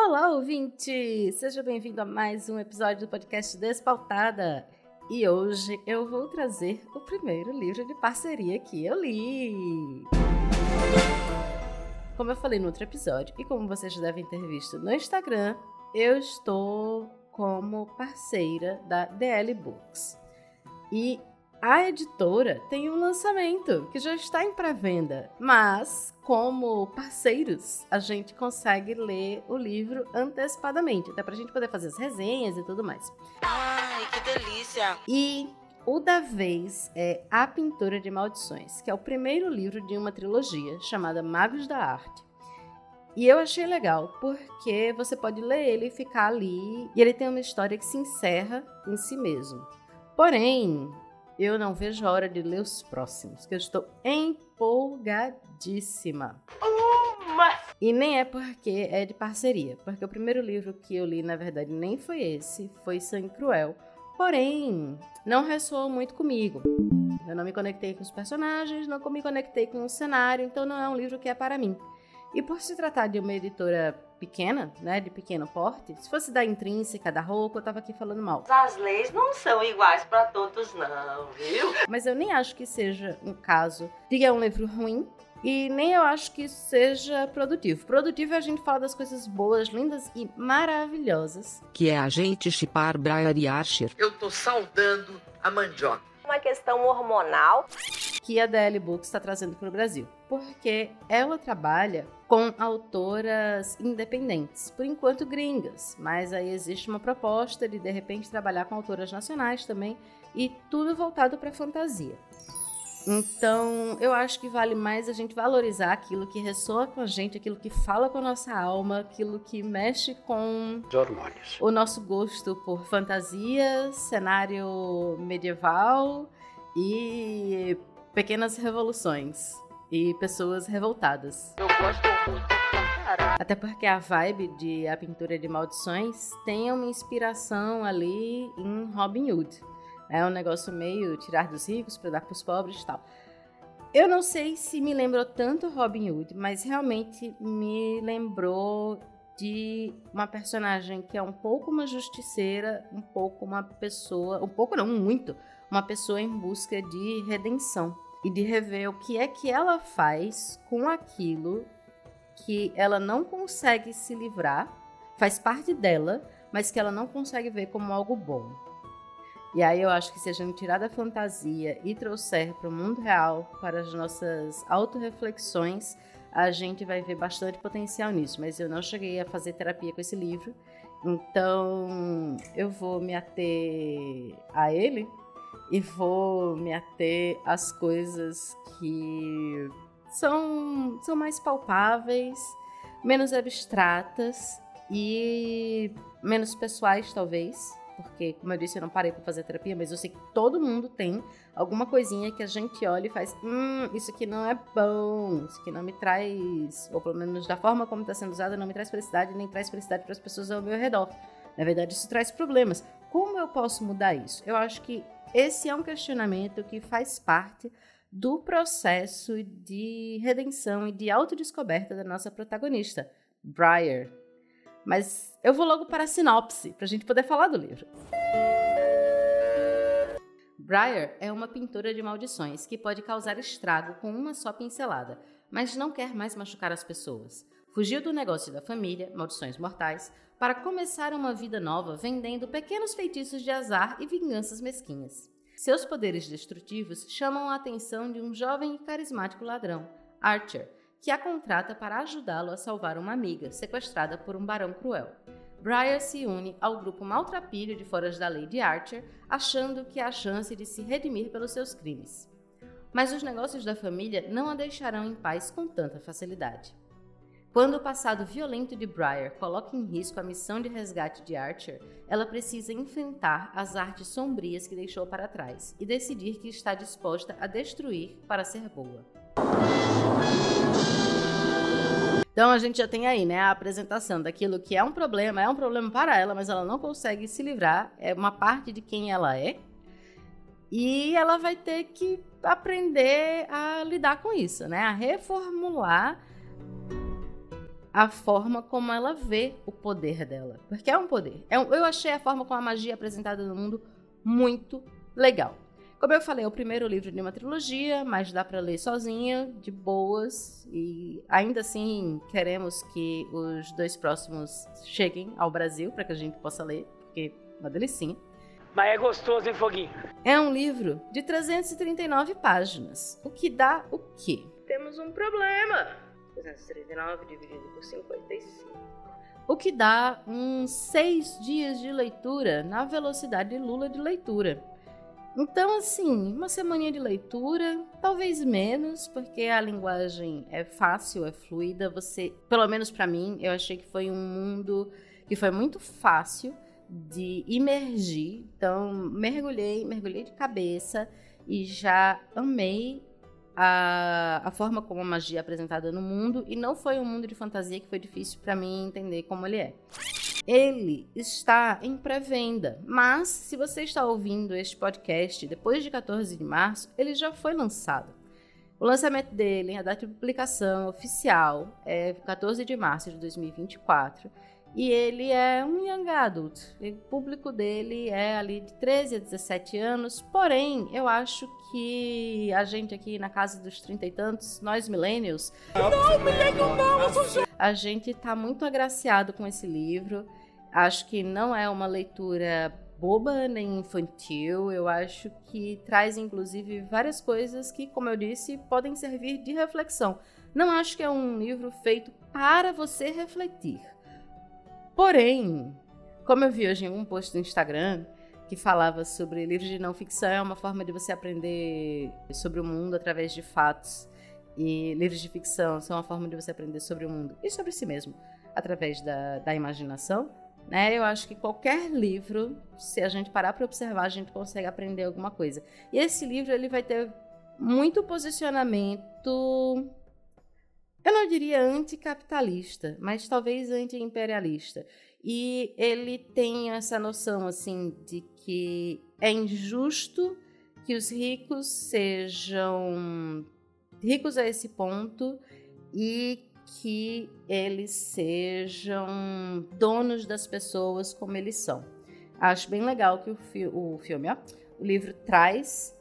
Olá, ouvinte! Seja bem-vindo a mais um episódio do podcast Despautada. E hoje eu vou trazer o primeiro livro de parceria que eu li. Como eu falei no outro episódio, e como vocês já devem ter visto no Instagram, eu estou como parceira da DL Books. E a editora tem um lançamento que já está em pré-venda, mas como parceiros a gente consegue ler o livro antecipadamente, até para a gente poder fazer as resenhas e tudo mais. Ai, que delícia! E o da vez é A Pintura de Maldições, que é o primeiro livro de uma trilogia chamada Magos da Arte. E eu achei legal, porque você pode ler ele e ficar ali, e ele tem uma história que se encerra em si mesmo. Porém, eu não vejo a hora de ler os próximos, que eu estou empolgadíssima. E nem é porque é de parceria, porque o primeiro livro que eu li, na verdade, nem foi esse, foi Sangue Cruel. Porém, não ressoou muito comigo. Eu não me conectei com os personagens, não me conectei com o cenário, então não é um livro que é para mim. E por se tratar de uma editora pequena, né, de pequeno porte, se fosse da Intrínseca, da Rouco, eu tava aqui falando mal. As leis não são iguais para todos não, viu? Mas eu nem acho que seja um caso de que é um livro ruim, e nem eu acho que isso seja produtivo. Produtivo é a gente falar das coisas boas, lindas e maravilhosas. Que é a gente shippar Briar e Archer. Eu tô saudando a mandioca. Uma questão hormonal. Que a DL Books está trazendo para o Brasil, porque ela trabalha com autoras independentes, por enquanto gringas, mas aí existe uma proposta de repente trabalhar com autoras nacionais também, e tudo voltado para fantasia. Então, eu acho que vale mais a gente valorizar aquilo que ressoa com a gente, aquilo que fala com a nossa alma, aquilo que mexe com Os hormônios. o nosso gosto por fantasia, cenário medieval e pequenas revoluções e pessoas revoltadas. Eu gosto muito pra caralho. Até porque a vibe de A Pintura de Maldições tem uma inspiração ali em Robin Hood. É um negócio meio tirar dos ricos para dar para os pobres e tal. Eu não sei se me lembrou tanto Robin Hood, mas realmente me lembrou de uma personagem que é um pouco uma justiceira, um pouco uma pessoa, um pouco não, muito, uma pessoa em busca de redenção e de rever o que é que ela faz com aquilo que ela não consegue se livrar, faz parte dela, mas que ela não consegue ver como algo bom. E aí eu acho que se a gente tirar da fantasia e trouxer para o mundo real, para as nossas autorreflexões, a gente vai ver bastante potencial nisso. Mas eu não cheguei a fazer terapia com esse livro, então eu vou me ater a ele e vou me ater às coisas que são mais palpáveis, menos abstratas e menos pessoais, talvez. Porque, como eu disse, eu não parei para fazer terapia, mas eu sei que todo mundo tem alguma coisinha que a gente olha e faz isso aqui não é bom, isso aqui não me traz, ou pelo menos da forma como está sendo usada, não me traz felicidade, nem traz felicidade para as pessoas ao meu redor. Na verdade, isso traz problemas. Como eu posso mudar isso? Eu acho que esse é um questionamento que faz parte do processo de redenção e de autodescoberta da nossa protagonista, Briar. Mas eu vou logo para a sinopse, para a gente poder falar do livro. Briar é uma pintora de maldições que pode causar estrago com uma só pincelada, mas não quer mais machucar as pessoas. Fugiu do negócio da família, maldições mortais, para começar uma vida nova vendendo pequenos feitiços de azar e vinganças mesquinhas. Seus poderes destrutivos chamam a atenção de um jovem e carismático ladrão, Archer, que a contrata para ajudá-lo a salvar uma amiga, sequestrada por um barão cruel. Briar se une ao grupo maltrapilho de Foras da Lei de Archer, achando que há chance de se redimir pelos seus crimes. Mas os negócios da família não a deixarão em paz com tanta facilidade. Quando o passado violento de Briar coloca em risco a missão de resgate de Archer, ela precisa enfrentar as artes sombrias que deixou para trás e decidir que está disposta a destruir para ser boa. Então a gente já tem aí, né, a apresentação daquilo que é um problema para ela, mas ela não consegue se livrar, é uma parte de quem ela é, e ela vai ter que aprender a lidar com isso, né, a reformular a forma como ela vê o poder dela. Porque é um poder. Eu achei a forma como a magia é apresentada no mundo muito legal. Como eu falei, é o primeiro livro de uma trilogia, mas dá pra ler sozinha, de boas. E ainda assim, queremos que os 2 próximos cheguem ao Brasil para que a gente possa ler, porque é uma delicinha. Mas é gostoso, hein, Foguinho? É um livro de 339 páginas. O que dá o quê? Temos um problema. 339 dividido por 55. O que dá uns 6 dias de leitura na velocidade Lula de leitura. Então, assim, uma semaninha de leitura, talvez menos, porque a linguagem é fácil, é fluida. Você, pelo menos pra mim, eu achei que foi um mundo que foi muito fácil de imergir. Então, mergulhei de cabeça e já amei a forma como a magia é apresentada no mundo. E não foi um mundo de fantasia que foi difícil pra mim entender como ele é. Ele está em pré-venda, mas se você está ouvindo este podcast depois de 14 de março, ele já foi lançado. O lançamento dele, a data de publicação oficial, é 14 de março de 2024, e ele é um young adult. O público dele é ali de 13 a 17 anos, porém, eu acho que a gente aqui na casa dos 30 e tantos, nós millennials, a gente está muito agraciado com esse livro. Acho que não é uma leitura boba nem infantil. Eu acho que traz, inclusive, várias coisas que, como eu disse, podem servir de reflexão. Não acho que é um livro feito para você refletir. Porém, como eu vi hoje em um post no Instagram que falava sobre livros de não ficção, é uma forma de você aprender sobre o mundo através de fatos. E livros de ficção são uma forma de você aprender sobre o mundo e sobre si mesmo através da imaginação. Né? Eu acho que qualquer livro, se a gente parar para observar, a gente consegue aprender alguma coisa. E esse livro ele vai ter muito posicionamento, eu não diria anticapitalista, mas talvez anti-imperialista. E ele tem essa noção assim, de que é injusto que os ricos sejam ricos a esse ponto e que eles sejam donos das pessoas como eles são. Acho bem legal que o livro traz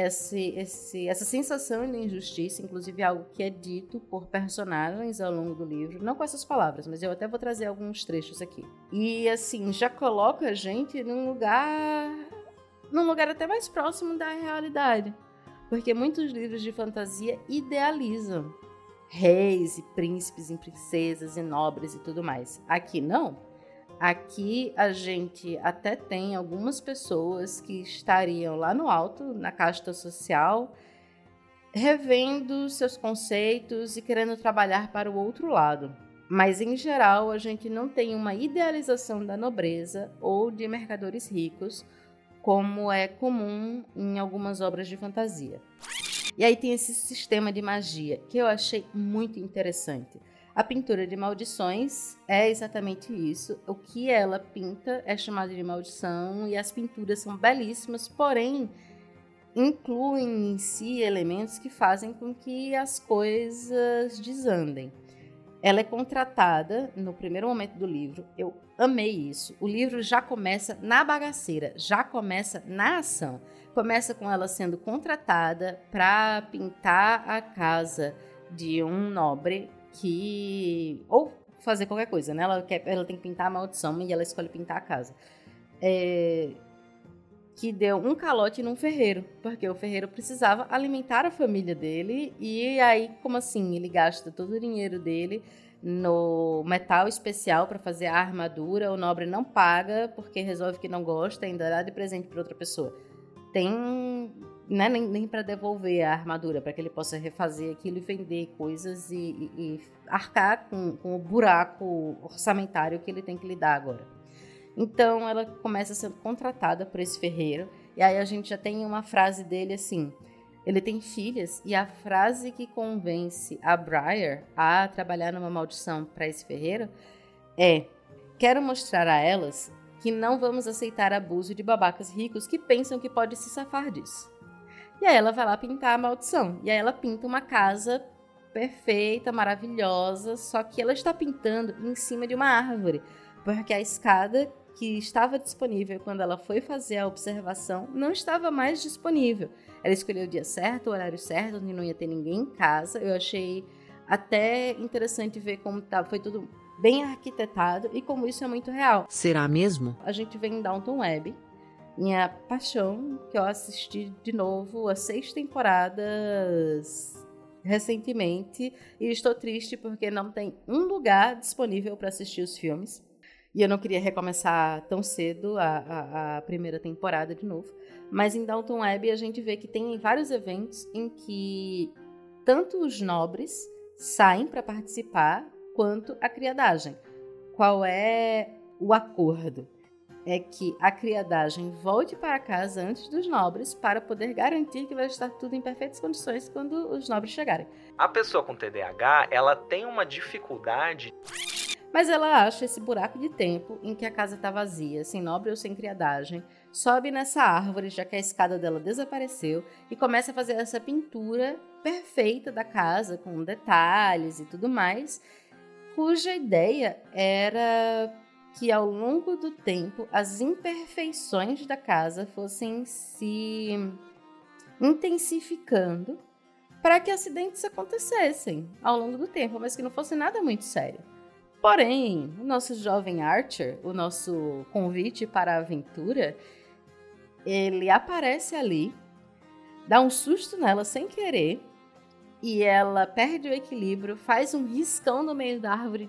essa sensação de injustiça, inclusive algo que é dito por personagens ao longo do livro, não com essas palavras, mas eu até vou trazer alguns trechos aqui. E assim, já coloca a gente num lugar até mais próximo da realidade, porque muitos livros de fantasia idealizam reis e príncipes e princesas e nobres e tudo mais. Aqui não. Aqui a gente até tem algumas pessoas que estariam lá no alto, na casta social, revendo seus conceitos e querendo trabalhar para o outro lado. Mas, em geral, a gente não tem uma idealização da nobreza ou de mercadores ricos, como é comum em algumas obras de fantasia. E aí tem esse sistema de magia, que eu achei muito interessante. A pintura de maldições é exatamente isso. O que ela pinta é chamado de maldição e as pinturas são belíssimas, porém incluem em si elementos que fazem com que as coisas desandem. Ela é contratada no primeiro momento do livro. Eu amei isso. O livro já começa na bagaceira, já começa na ação. Começa com ela sendo contratada para pintar a casa de um nobre ou fazer qualquer coisa, né? Ela tem que pintar a maldição e ela escolhe pintar a casa. Que deu um calote num ferreiro, porque o ferreiro precisava alimentar a família dele, e aí, como assim? Ele gasta todo o dinheiro dele no metal especial para fazer a armadura, o nobre não paga, porque resolve que não gosta, ainda dá de presente para outra pessoa. Tem, né, nem para devolver a armadura, para que ele possa refazer aquilo e vender coisas e arcar com o buraco orçamentário que ele tem que lidar agora. Então ela começa sendo contratada por esse ferreiro, e aí a gente já tem uma frase dele assim, ele tem filhas, e a frase que convence a Briar a trabalhar numa maldição para esse ferreiro é: quero mostrar a elas que não vamos aceitar abuso de babacas ricos que pensam que pode se safar disso. E aí ela vai lá pintar a maldição, e aí ela pinta uma casa perfeita, maravilhosa, só que ela está pintando em cima de uma árvore, porque a escada que estava disponível quando ela foi fazer a observação não estava mais disponível. Ela escolheu o dia certo, o horário certo, onde não ia ter ninguém em casa. Eu achei até interessante ver como foi tudo bem arquitetado e como isso é muito real. Será mesmo? A gente vê em Downton Abbey, minha paixão, que eu assisti de novo as 6 temporadas recentemente, e estou triste porque não tem um lugar disponível para assistir os filmes. E eu não queria recomeçar tão cedo a primeira temporada de novo. Mas em Downton Abbey a gente vê que tem vários eventos em que tanto os nobres saem para participar, quanto a criadagem. Qual é o acordo? É que a criadagem volte para casa antes dos nobres para poder garantir que vai estar tudo em perfeitas condições quando os nobres chegarem. A pessoa com TDAH, ela tem uma dificuldade. Mas ela acha esse buraco de tempo em que a casa está vazia, sem nobre ou sem criadagem, sobe nessa árvore, já que a escada dela desapareceu, e começa a fazer essa pintura perfeita da casa, com detalhes e tudo mais, cuja ideia era que ao longo do tempo as imperfeições da casa fossem se intensificando para que acidentes acontecessem ao longo do tempo, mas que não fosse nada muito sério. Porém, o nosso jovem Archer, o nosso convite para a aventura, ele aparece ali, dá um susto nela sem querer, e ela perde o equilíbrio, faz um riscão no meio da árvore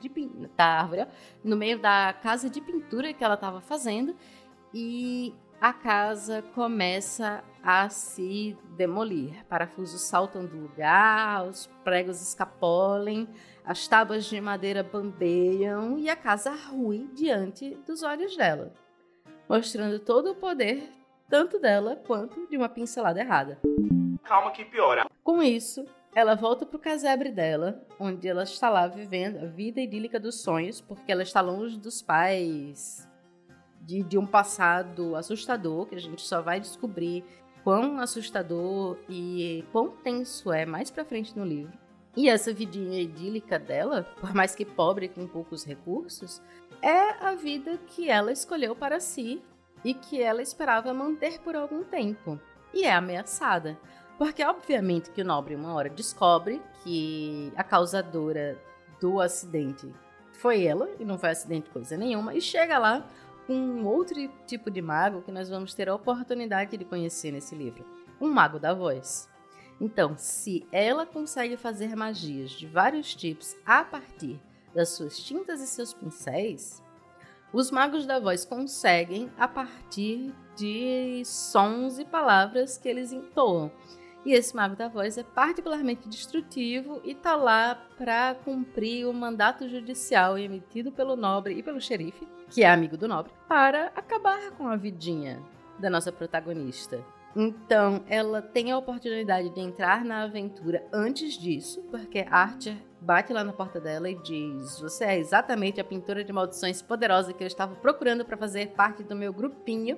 no meio da casa de pintura que ela estava fazendo, e a casa começa a se demolir. Parafusos saltam do lugar, os pregos escapolem, as tábuas de madeira bambeiam e a casa rui diante dos olhos dela, mostrando todo o poder, tanto dela quanto de uma pincelada errada. Calma que piora. Com isso, ela volta para o casebre dela, onde ela está lá vivendo a vida idílica dos sonhos, porque ela está longe dos pais, de um passado assustador, que a gente só vai descobrir quão assustador e quão tenso é mais pra frente no livro. E essa vidinha idílica dela, por mais que pobre com poucos recursos, é a vida que ela escolheu para si e que ela esperava manter por algum tempo. E é ameaçada. Porque, obviamente, que o nobre uma hora descobre que a causadora do acidente foi ela, e não foi acidente coisa nenhuma, e chega lá com um outro tipo de mago que nós vamos ter a oportunidade de conhecer nesse livro. Um mago da voz. Então, se ela consegue fazer magias de vários tipos a partir das suas tintas e seus pincéis, os magos da voz conseguem a partir de sons e palavras que eles entoam. E esse mago da voz é particularmente destrutivo e tá lá para cumprir o mandato judicial emitido pelo nobre e pelo xerife, que é amigo do nobre, para acabar com a vidinha da nossa protagonista. Então, ela tem a oportunidade de entrar na aventura antes disso, porque Archer bate lá na porta dela e diz: "Você é exatamente a pintora de maldições poderosa que eu estava procurando para fazer parte do meu grupinho."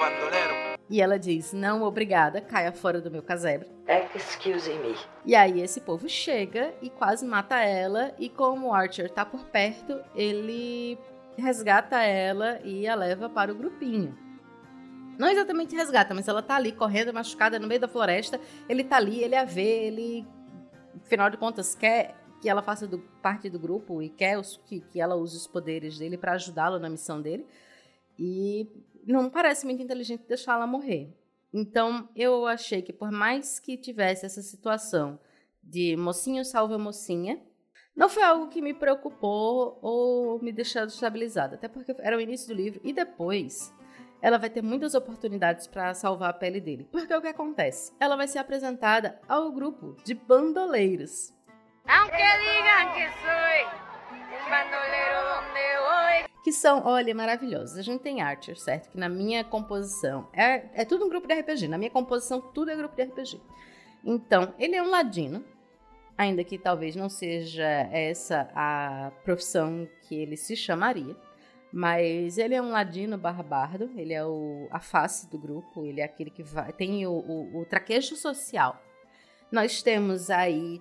E ela diz: "Não, obrigada, caia fora do meu casebre." Excuse me. E aí esse povo chega e quase mata ela, e como o Archer tá por perto, ele resgata ela e a leva para o grupinho. Não exatamente resgata, mas ela tá ali correndo, machucada no meio da floresta. Ele tá ali, ele a vê, ele, afinal de contas, quer que ela faça parte do grupo e quer que ela use os poderes dele para ajudá-lo na missão dele. E não parece muito inteligente deixar ela morrer. Então, eu achei que por mais que tivesse essa situação de mocinho salva mocinha, não foi algo que me preocupou ou me deixou destabilizada. Até porque era o início do livro e depois ela vai ter muitas oportunidades para salvar a pele dele. Porque o que acontece? Ela vai ser apresentada ao grupo de bandoleiros. Aunque digan que soy un bandolero donde voy. Que são, olha, maravilhosos. A gente tem Archer, certo? Que na minha composição é tudo um grupo de RPG. Na minha composição, tudo é grupo de RPG. Então, ele é um ladino, ainda que talvez não seja essa a profissão que ele se chamaria. Mas ele é um ladino bardo, ele é a face do grupo, ele é aquele que tem o traquejo social. Nós temos aí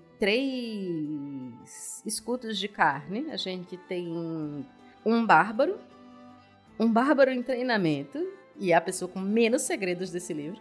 3 escudos de carne. A gente tem um bárbaro em treinamento, e é a pessoa com menos segredos desse livro.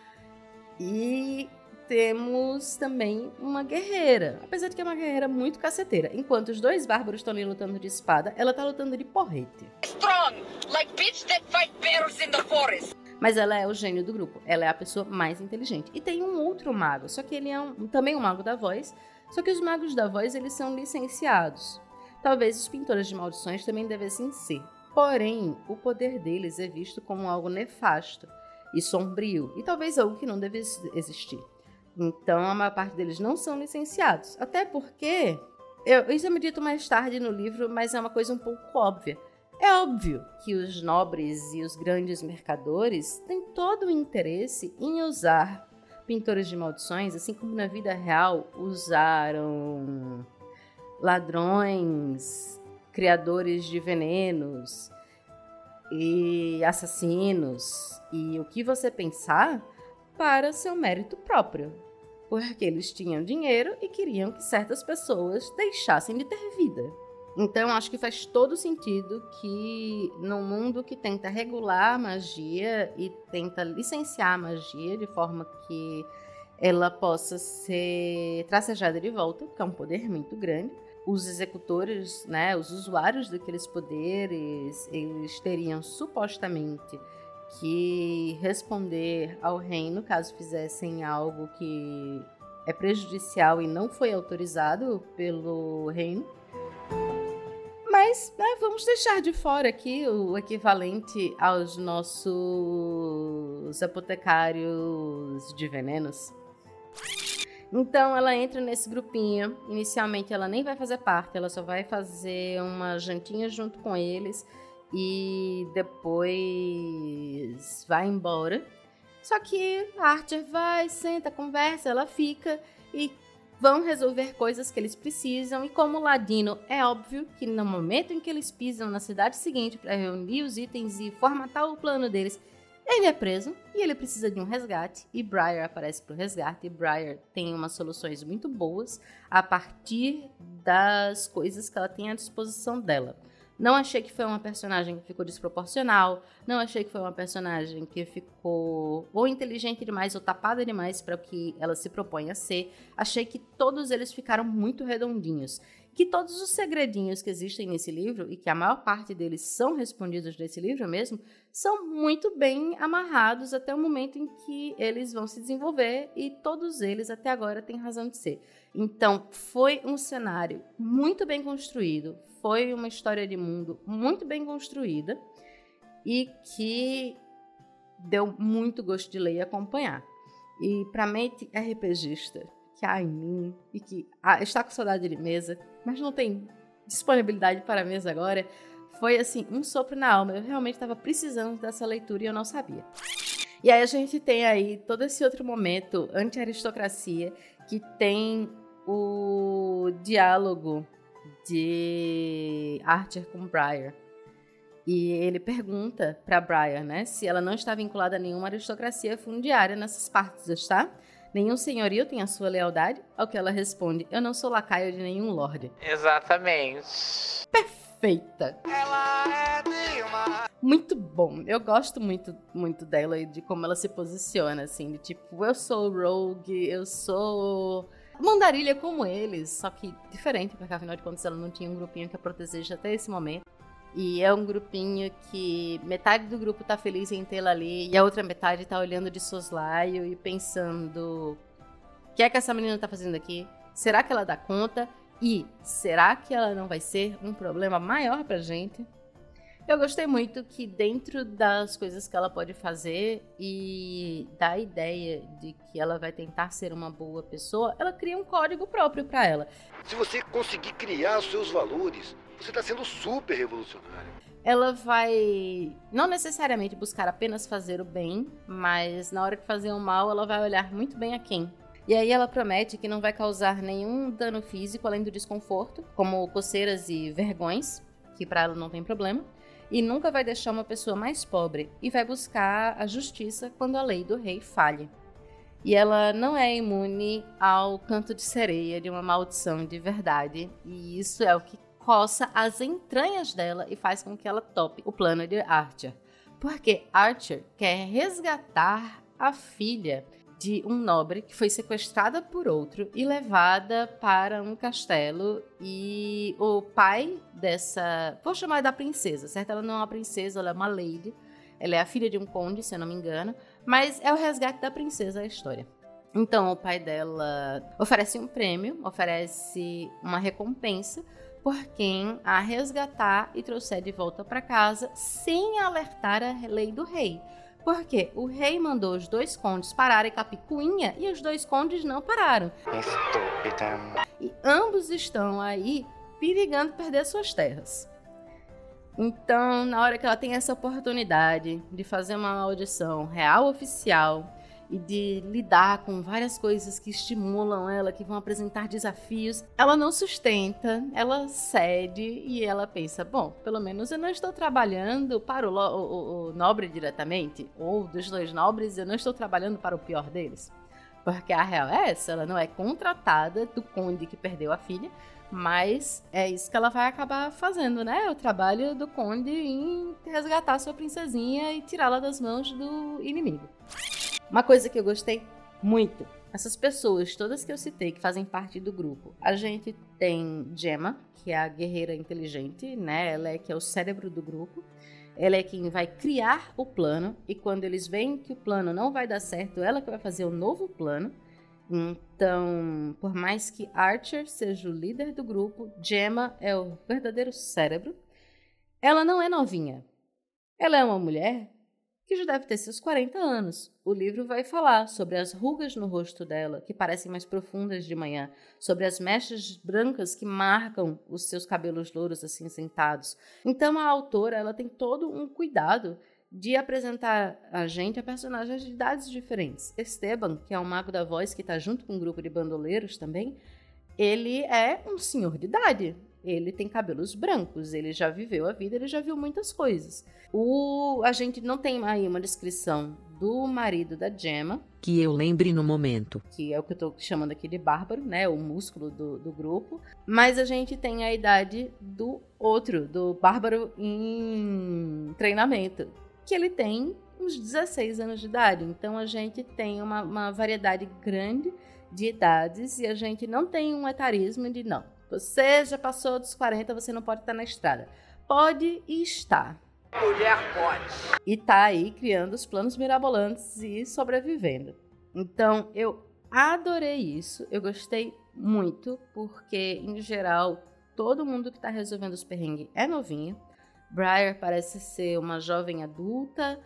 E temos também uma guerreira, apesar de que é uma guerreira muito caceteira. Enquanto os 2 bárbaros estão ali lutando de espada, ela tá lutando de porrete. Strong, like bitch that fight bears in the forest. Mas ela é o gênio do grupo, ela é a pessoa mais inteligente. E tem um outro mago, só que ele é também um mago da voz, só que os magos da voz, eles são licenciados. Talvez os pintores de maldições também devessem ser. Porém, o poder deles é visto como algo nefasto e sombrio, e talvez algo que não devesse existir. Então, a maior parte deles não são licenciados. Até porque, isso é me dito mais tarde no livro, mas é uma coisa um pouco óbvia. É óbvio que os nobres e os grandes mercadores têm todo o interesse em usar pintores de maldições, assim como na vida real usaram ladrões, criadores de venenos e assassinos e o que você pensar para seu mérito próprio, porque eles tinham dinheiro e queriam que certas pessoas deixassem de ter vida. Então, acho que faz todo sentido que num mundo que tenta regular a magia e tenta licenciar a magia de forma que ela possa ser tracejada de volta, que é um poder muito grande, os executores, né, os usuários daqueles poderes, eles teriam supostamente que responder ao reino caso fizessem algo que é prejudicial e não foi autorizado pelo reino. Mas, né, vamos deixar de fora aqui o equivalente aos nossos apotecários de venenos. Então ela entra nesse grupinho. Inicialmente ela nem vai fazer parte, ela só vai fazer uma jantinha junto com eles e depois vai embora. Só que a Archer vai, senta, conversa, ela fica e vão resolver coisas que eles precisam. E como Ladino, é óbvio que no momento em que eles pisam na cidade seguinte para reunir os itens e formatar o plano deles, ele é preso e ele precisa de um resgate, e Briar aparece para o resgate, e Briar tem umas soluções muito boas a partir das coisas que ela tem à disposição dela. Não achei que foi uma personagem que ficou desproporcional, não achei que foi uma personagem que ficou ou inteligente demais ou tapada demais para o que ela se propõe a ser. Achei que todos eles ficaram muito redondinhos. Que todos os segredinhos que existem nesse livro, e que a maior parte deles são respondidos nesse livro mesmo, são muito bem amarrados até o momento em que eles vão se desenvolver, e todos eles até agora têm razão de ser. Então, foi um cenário muito bem construído, foi uma história de mundo muito bem construída e que deu muito gosto de ler e acompanhar. E para mente RPGista, que há em mim e que está com saudade de mesa, mas não tem disponibilidade para mesa agora, foi assim, um sopro na alma. Eu realmente estava precisando dessa leitura e eu não sabia. E aí a gente tem aí todo esse outro momento anti-aristocracia, que tem o diálogo de Archer com Briar. E ele pergunta para Briar, né, se ela não está vinculada a nenhuma aristocracia fundiária nessas partes, tá? Nenhum senhorio tem a sua lealdade? Ao que ela responde, eu não sou lacaio de nenhum lorde. Exatamente. Perfeita. Muito bom. Eu gosto muito dela e de como ela se posiciona, assim, de tipo, eu sou rogue, eu sou mandarilha como eles, só que diferente, porque afinal de contas ela não tinha um grupinho que a proteja até esse momento. E é um grupinho que metade do grupo tá feliz em tê-la ali e a outra metade tá olhando de soslaio e pensando, o que é que essa menina tá fazendo aqui? Será que ela dá conta? E será que ela não vai ser um problema maior pra gente? Eu gostei muito que dentro das coisas que ela pode fazer e da ideia de que ela vai tentar ser uma boa pessoa, ela cria um código próprio pra ela. Se você conseguir criar os seus valores, você está sendo super revolucionário. Ela vai não necessariamente buscar apenas fazer o bem, mas na hora de fazer o mal, ela vai olhar muito bem a quem. E aí ela promete que não vai causar nenhum dano físico além do desconforto, como coceiras e vergões, que pra ela não tem problema, e nunca vai deixar uma pessoa mais pobre, e vai buscar a justiça quando a lei do rei falhe. E ela não é imune ao canto de sereia de uma maldição de verdade. E isso é o que coça as entranhas dela e faz com que ela tope o plano de Archer. Porque Archer quer resgatar a filha de um nobre que foi sequestrada por outro e levada para um castelo. E o pai dessa... Vou chamar da princesa, certo? Ela não é uma princesa, ela é uma lady. Ela é a filha de um conde, se eu não me engano. Mas é o resgate da princesa a história. Então, o pai dela oferece um prêmio, oferece uma recompensa por quem a resgatar e trouxer de volta para casa sem alertar a lei do rei. Porque o rei mandou os 2 condes pararem com a picuinha e os 2 condes não pararam. Estúpida. E ambos estão aí perigando perder suas terras. Então, na hora que ela tem essa oportunidade de fazer uma audição real oficial e de lidar com várias coisas que estimulam ela, que vão apresentar desafios, ela não sustenta, ela cede e ela pensa, bom, pelo menos eu não estou trabalhando para o nobre diretamente, ou dos 2 nobres eu não estou trabalhando para o pior deles. Porque a real é essa, ela não é contratada do conde que perdeu a filha, mas é isso que ela vai acabar fazendo, né? O trabalho do conde em resgatar sua princesinha e tirá-la das mãos do inimigo. Uma coisa que eu gostei muito, essas pessoas todas que eu citei que fazem parte do grupo. A gente tem Gemma, que é a guerreira inteligente, né? Ela é que é o cérebro do grupo. Ela é quem vai criar o plano e quando eles veem que o plano não vai dar certo, ela que vai fazer o novo plano. Então, por mais que Archer seja o líder do grupo, Gemma é o verdadeiro cérebro. Ela não é novinha. Ela é uma mulher que já deve ter seus 40 anos. O livro vai falar sobre as rugas no rosto dela, que parecem mais profundas de manhã, sobre as mechas brancas que marcam os seus cabelos louros acinzentados. Então a autora ela tem todo um cuidado de apresentar a gente a personagens de idades diferentes. Esteban, que é o mago da voz que está junto com um grupo de bandoleiros também, ele é um senhor de idade. Ele tem cabelos brancos, ele já viveu a vida, ele já viu muitas coisas. A gente não tem aí uma descrição do marido da Gemma. Que eu lembre no momento. Que é o que eu tô chamando aqui de Bárbaro, né? O músculo do grupo. Mas a gente tem a idade do outro, do Bárbaro em treinamento. Que ele tem uns 16 anos de idade. Então a gente tem uma variedade grande de idades e a gente não tem um etarismo de não. Você já passou dos 40, você não pode estar na estrada. Pode e está. Mulher pode. E tá aí criando os planos mirabolantes e sobrevivendo. Então, eu adorei isso. Eu gostei muito, porque, em geral, todo mundo que tá resolvendo os perrengues é novinho. Briar parece ser uma jovem adulta.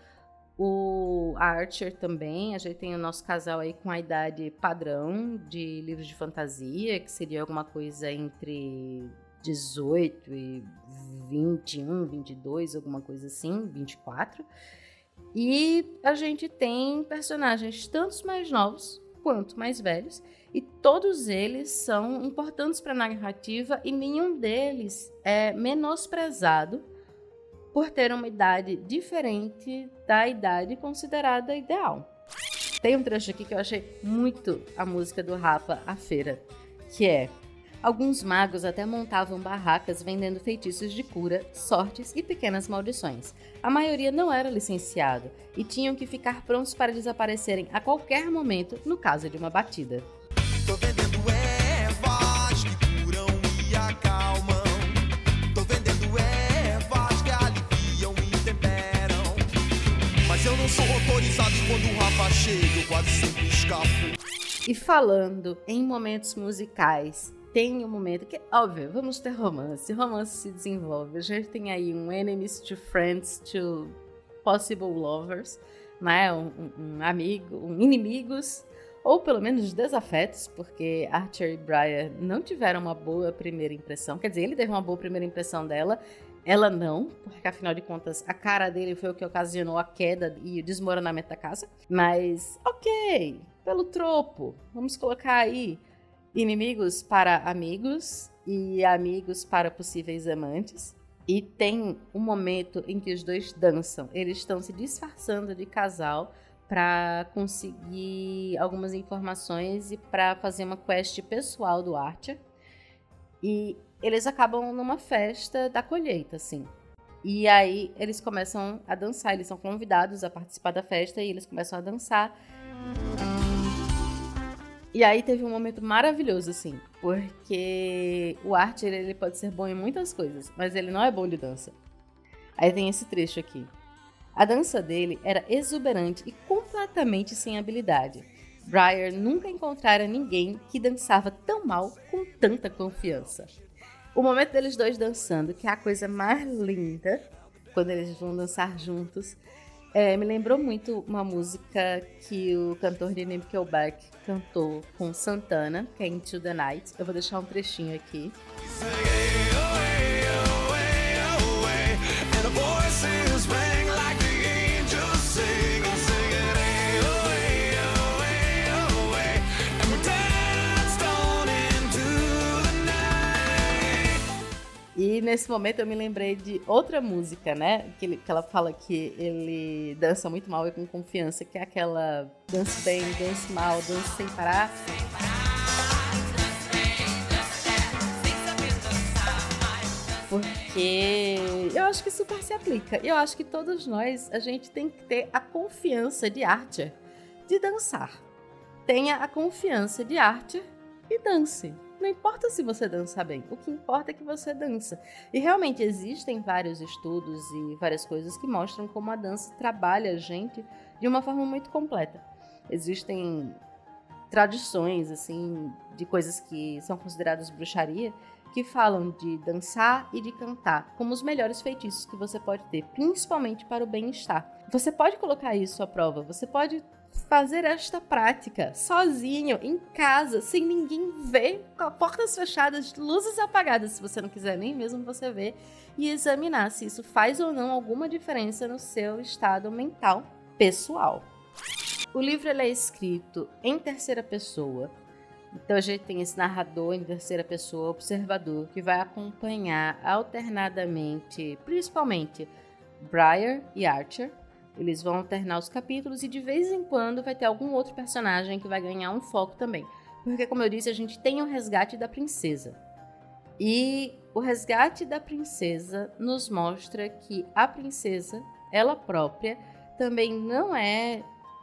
O Archer também, a gente tem o nosso casal aí com a idade padrão de livros de fantasia, que seria alguma coisa entre 18 e 21, 22, alguma coisa assim, 24. E a gente tem personagens tanto mais novos quanto mais velhos, e todos eles são importantes para a narrativa e nenhum deles é menosprezado por ter uma idade diferente da idade considerada ideal. Tem um trecho aqui que eu achei muito a música do Rapa, A Feira, que é: alguns magos até montavam barracas vendendo feitiços de cura, sortes e pequenas maldições. A maioria não era licenciado e tinham que ficar prontos para desaparecerem a qualquer momento no caso de uma batida. Tô vendendo ervas que curam e acalmam. Tô vendendo ervas que aliviam e temperam. Mas eu não sou autorizado e quando o Rafa chega eu quase sempre escapo. E falando em momentos musicais, tem um momento que, óbvio, vamos ter romance. Romance se desenvolve. A gente tem aí um enemies to friends to possible lovers, né? Um amigo, inimigos, ou pelo menos desafetos, porque Archer e Briar não tiveram uma boa primeira impressão. Quer dizer, ele teve uma boa primeira impressão dela, ela não, porque afinal de contas a cara dele foi o que ocasionou a queda e o desmoronamento da casa. Mas, ok, pelo tropo, vamos colocar aí inimigos para amigos e amigos para possíveis amantes. E tem um momento em que os dois dançam. Eles estão se disfarçando de casal para conseguir algumas informações e para fazer uma quest pessoal do Archer. E eles acabam numa festa da colheita, assim. E aí eles começam a dançar, eles são convidados a participar da festa e eles começam a dançar. E aí teve um momento maravilhoso, assim, porque o Archer, ele pode ser bom em muitas coisas, mas ele não é bom de dança. Aí tem esse trecho aqui. A dança dele era exuberante e completamente sem habilidade. Briar nunca encontrara ninguém que dançava tão mal com tanta confiança. O momento deles dois dançando, que é a coisa mais linda, quando eles vão dançar juntos, me lembrou muito uma música que o cantor de Nickelback cantou com Santana, que é Into the Night. Eu vou deixar um trechinho aqui. E nesse momento eu me lembrei de outra música, né? Que ela fala que ele dança muito mal e com confiança, que é aquela dance bem, dance mal, dance sem parar. Porque eu acho que super se aplica. Eu acho que todos nós, a gente tem que ter a confiança de Archer de dançar. Tenha a confiança de Archer e dance. Não importa se você dança bem, o que importa é que você dança. E realmente existem vários estudos e várias coisas que mostram como a dança trabalha a gente de uma forma muito completa. Existem tradições, assim, de coisas que são consideradas bruxaria, que falam de dançar e de cantar como os melhores feitiços que você pode ter, principalmente para o bem-estar. Você pode colocar isso à prova, você pode fazer esta prática sozinho, em casa, sem ninguém ver, com portas fechadas, luzes apagadas, se você não quiser nem mesmo você ver, e examinar se isso faz ou não alguma diferença no seu estado mental pessoal. O livro ele é escrito em terceira pessoa, então a gente tem esse narrador em terceira pessoa, observador, que vai acompanhar alternadamente, principalmente, Briar e Archer. Eles vão alternar os capítulos e de vez em quando vai ter algum outro personagem que vai ganhar um foco também. Porque, como eu disse, a gente tem o resgate da princesa. E o resgate da princesa nos mostra que a princesa, ela própria, também não é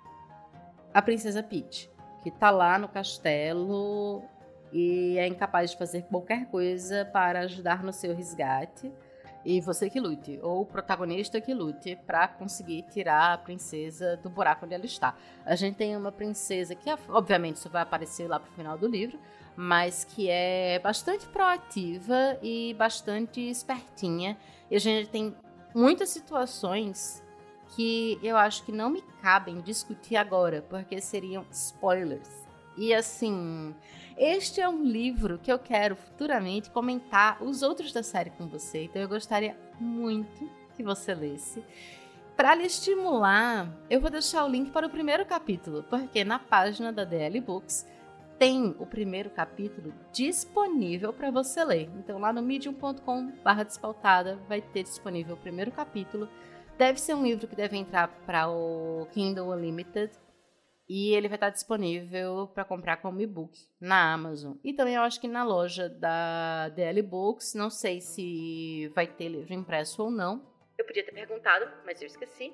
a princesa Peach, que tá lá no castelo e é incapaz de fazer qualquer coisa para ajudar no seu resgate. E você que lute, ou o protagonista que lute para conseguir tirar a princesa do buraco onde ela está. A gente tem uma princesa que, obviamente, isso vai aparecer lá pro final do livro, mas que é bastante proativa e bastante espertinha. E a gente tem muitas situações que eu acho que não me cabem discutir agora, porque seriam spoilers. E assim, este é um livro que eu quero futuramente comentar os outros da série com você, então eu gostaria muito que você lesse. Para lhe estimular, eu vou deixar o link para o primeiro capítulo, porque na página da DL Books tem o primeiro capítulo disponível para você ler. Então lá no medium.com/despautada vai ter disponível o primeiro capítulo. Deve ser um livro que deve entrar para o Kindle Unlimited. E ele vai estar disponível para comprar como e-book na Amazon. E também eu acho que na loja da DL Books, não sei se vai ter livro impresso ou não. Eu podia ter perguntado, mas eu esqueci.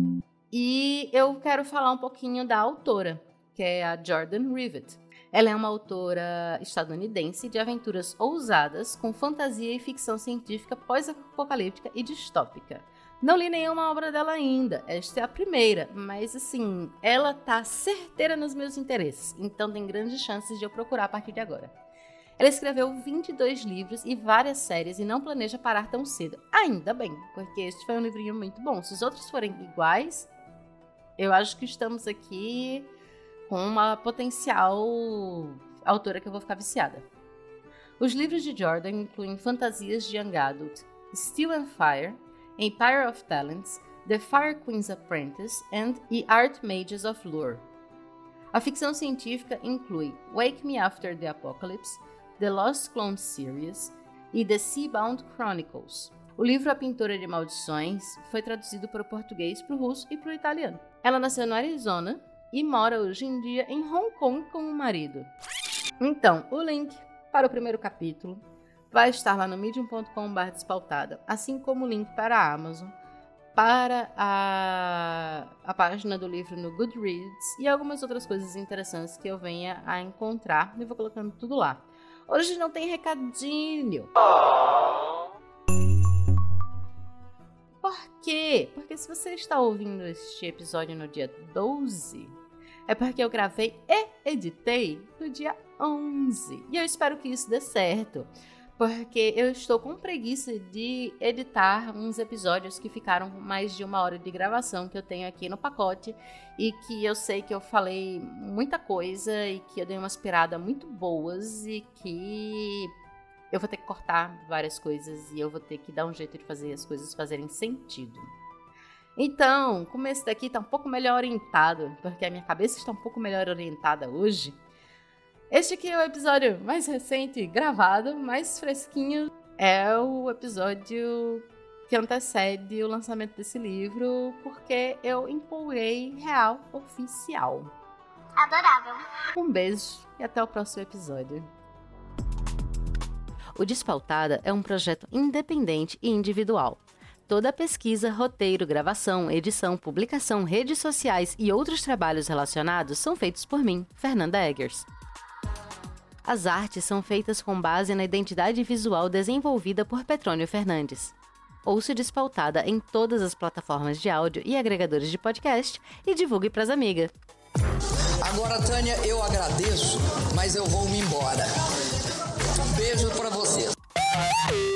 E eu quero falar um pouquinho da autora, que é a Jordan Rivett. Ela é uma autora estadunidense de aventuras ousadas, com fantasia e ficção científica pós-apocalíptica e distópica. Não li nenhuma obra dela ainda, esta é a primeira, mas assim, ela tá certeira nos meus interesses, então tem grandes chances de eu procurar a partir de agora. Ela escreveu 22 livros e várias séries e não planeja parar tão cedo. Ainda bem, porque este foi um livrinho muito bom. Se os outros forem iguais, eu acho que estamos aqui com uma potencial autora que eu vou ficar viciada. Os livros de Jordan incluem Fantasias de Young Adult, Steel and Fire, Empire of Talents, The Fire Queen's Apprentice e Art Mages of Lure. A ficção científica inclui Wake Me After the Apocalypse, The Lost Clone Series e The Seabound Chronicles. O livro A Pintora de Maldições foi traduzido para o português, para o russo e para o italiano. Ela nasceu no Arizona e mora hoje em dia em Hong Kong com o marido. Então, o link para o primeiro capítulo vai estar lá no medium.com/despautada, assim como o link para a Amazon, para a página do livro no Goodreads e algumas outras coisas interessantes que eu venha a encontrar. E vou colocando tudo lá. Hoje não tem recadinho. Por quê? Porque se você está ouvindo este episódio no dia 12, é porque eu gravei e editei no dia 11. E eu espero que isso dê certo, porque eu estou com preguiça de editar uns episódios que ficaram com mais de 1 hora de gravação que eu tenho aqui no pacote e que eu sei que eu falei muita coisa e que eu dei umas piradas muito boas e que eu vou ter que cortar várias coisas e eu vou ter que dar um jeito de fazer as coisas fazerem sentido. Então, como esse daqui está um pouco melhor orientado, porque a minha cabeça está um pouco melhor orientada hoje, este aqui é o episódio mais recente gravado, mais fresquinho. É o episódio que antecede o lançamento desse livro, porque eu empolguei real oficial. Adorável. Um beijo e até o próximo episódio. O Despautada é um projeto independente e individual. Toda a pesquisa, roteiro, gravação, edição, publicação, redes sociais e outros trabalhos relacionados são feitos por mim, Fernanda Eggers. As artes são feitas com base na identidade visual desenvolvida por Petrônio Fernandes. Ouça Despautada em todas as plataformas de áudio e agregadores de podcast e divulgue pras amigas. Agora, Tânia, eu agradeço, mas eu vou me embora. Beijo pra vocês.